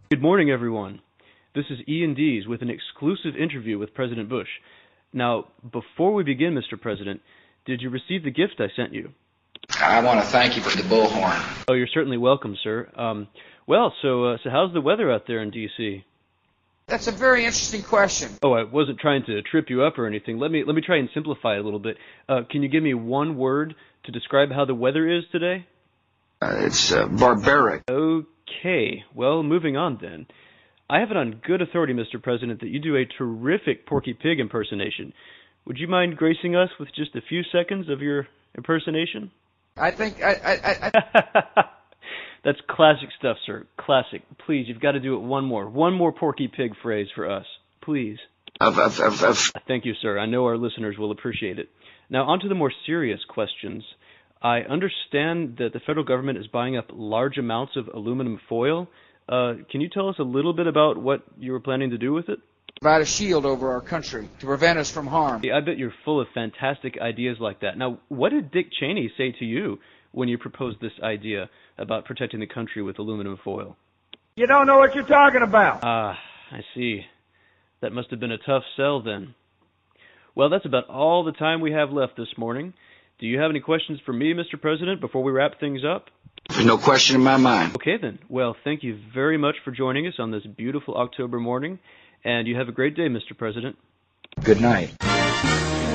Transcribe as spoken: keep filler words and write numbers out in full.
Good morning, everyone. This is Ian Dees with an exclusive interview with President Bush. Now, before we begin, Mister President, did you receive the gift I sent you? I want to thank you for the bullhorn. Oh, you're certainly welcome, sir. Um, well, so uh, so how's the weather out there in D C? That's a very interesting question. Oh, I wasn't trying to trip you up or anything. Let me let me try and simplify it a little bit. Uh, can you give me one word to describe how the weather is today? Uh, it's uh, barbaric. Okay. Well, moving on then. I have it on good authority, Mister President, that you do a terrific Porky Pig impersonation. Would you mind gracing us with just a few seconds of your impersonation? I think I... I, I... That's classic stuff, sir. Classic. Please, you've got to do it one more. One more Porky Pig phrase for us. Please. Of, of, of, of. Thank you, sir. I know our listeners will appreciate it. Now, on to the more serious questions. I understand that the federal government is buying up large amounts of aluminum foil. Uh, can you tell us a little bit about what you were planning to do with it? Provide a shield over our country to prevent us from harm. I bet you're full of fantastic ideas like that. Now, what did Dick Cheney say to you when you proposed this idea about protecting the country with aluminum foil? You don't know what you're talking about. Ah, I see. That must have been a tough sell then. Well, that's about all the time we have left this morning. Do you have any questions for me, Mister President, before we wrap things up? There's no question in my mind. Okay, then. Well, thank you very much for joining us on this beautiful October morning, and you have a great day, Mister President. Good night.